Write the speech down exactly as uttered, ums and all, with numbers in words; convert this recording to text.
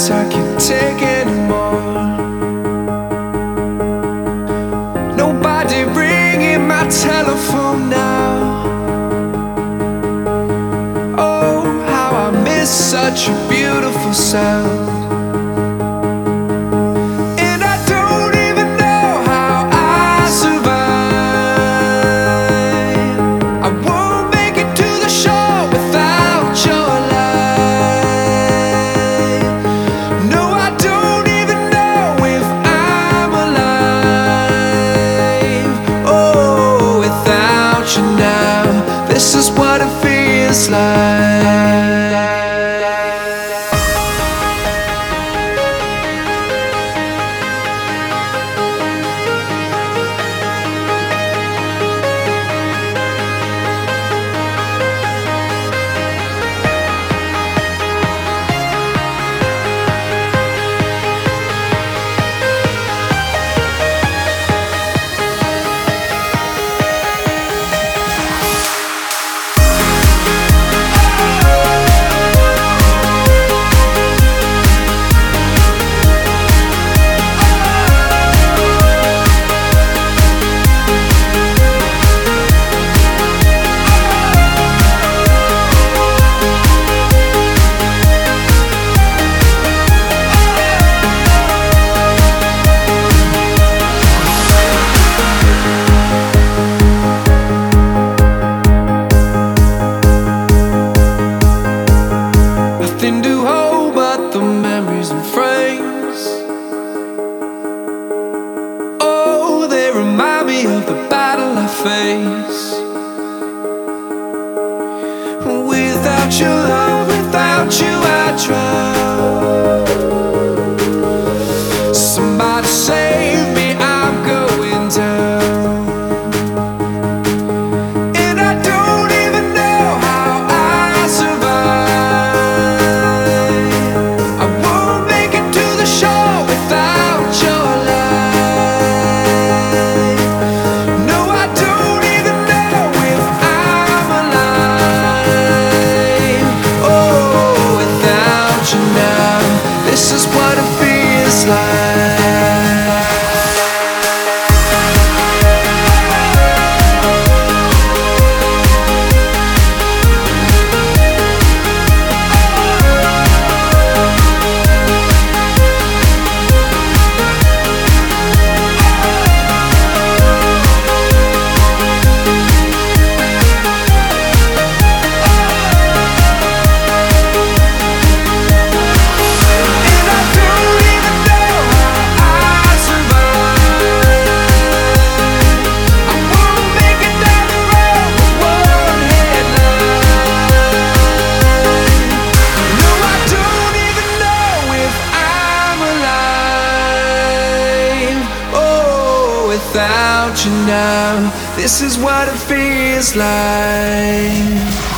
nights I can't take anymore. Nobody ringing my telephone now. Oh, how I miss such a beautiful sound. And I don't even know how I survive. I won't make it to the shore without your light. No, I don't even know if I'm alive. Oh, without you now, this is what it feels like. Nothing to hold but the memories and frames. Oh, they remind me of the battle I face. Without your love, without you I drown. Somebody save me, I'm going down. And I don't even know how I survive. I won't make it to the shore without your light. No, I don't even know if I'm alive. Oh, without you now, this is what it feels like. Without you now, this is what it feels like.